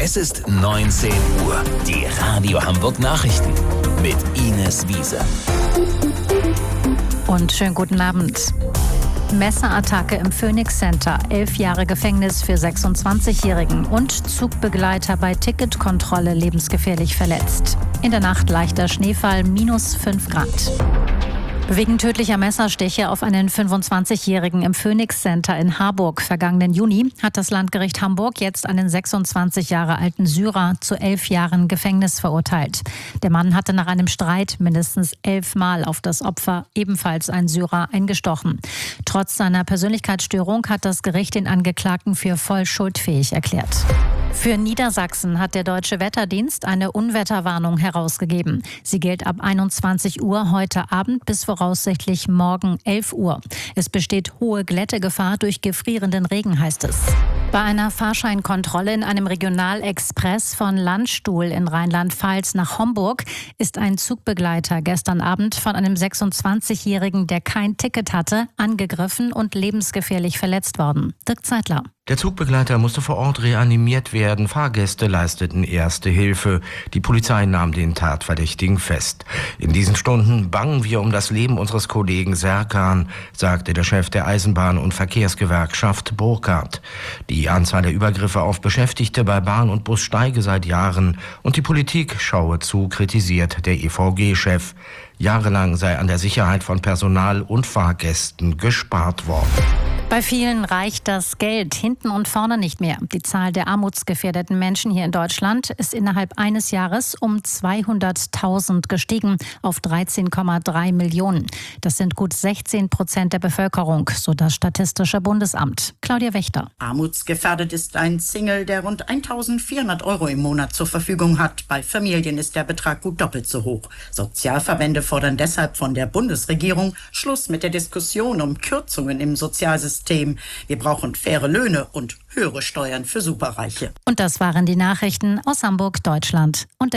Es ist 19 Uhr. Die Radio Hamburg Nachrichten mit Ines Wiese. Und schönen guten Abend. Messerattacke im Phoenix Center, 11 Jahre Gefängnis für 26-Jährigen und Zugbegleiter bei Ticketkontrolle lebensgefährlich verletzt. In der Nacht leichter Schneefall, -5 Grad. Wegen tödlicher Messerstiche auf einen 25-Jährigen im Phoenix Center in Harburg vergangenen Juni hat das Landgericht Hamburg jetzt einen 26 Jahre alten Syrer zu 11 Jahren Gefängnis verurteilt. Der Mann hatte nach einem Streit mindestens 11 Mal auf das Opfer, ebenfalls ein Syrer, eingestochen. Trotz seiner Persönlichkeitsstörung hat das Gericht den Angeklagten für voll schuldfähig erklärt. Für Niedersachsen hat der Deutsche Wetterdienst eine Unwetterwarnung herausgegeben. Sie gilt ab 21 Uhr heute Abend bis voraussichtlich morgen 11 Uhr. Es besteht hohe Glättegefahr durch gefrierenden Regen, heißt es. Bei einer Fahrscheinkontrolle in einem Regionalexpress von Landstuhl in Rheinland-Pfalz nach Homburg ist ein Zugbegleiter gestern Abend von einem 26-Jährigen, der kein Ticket hatte, angegriffen und lebensgefährlich verletzt worden. Dirk Zeitler. Der Zugbegleiter musste vor Ort reanimiert werden. Fahrgäste leisteten erste Hilfe. Die Polizei nahm den Tatverdächtigen fest. In diesen Stunden bangen wir um das Leben unseres Kollegen Serkan, sagte der Chef der Eisenbahn- und Verkehrsgewerkschaft Burkhardt. Die Anzahl der Übergriffe auf Beschäftigte bei Bahn und Bus steige seit Jahren und die Politik schaue zu, kritisiert der EVG-Chef. Jahrelang sei an der Sicherheit von Personal und Fahrgästen gespart worden. Bei vielen reicht das Geld hinten und vorne nicht mehr. Die Zahl der armutsgefährdeten Menschen hier in Deutschland ist innerhalb eines Jahres um 200.000 gestiegen auf 13,3 Millionen. Das sind gut 16% der Bevölkerung, so das Statistische Bundesamt. Claudia Wächter. Armutsgefährdet ist ein Single, der rund 1.400 € im Monat zur Verfügung hat. Bei Familien ist der Betrag gut doppelt so hoch. Sozialverbände fordern deshalb von der Bundesregierung Schluss mit der Diskussion um Kürzungen im Sozialsystem. Wir brauchen faire Löhne und höhere Steuern für Superreiche. Und das waren die Nachrichten aus Hamburg, Deutschland und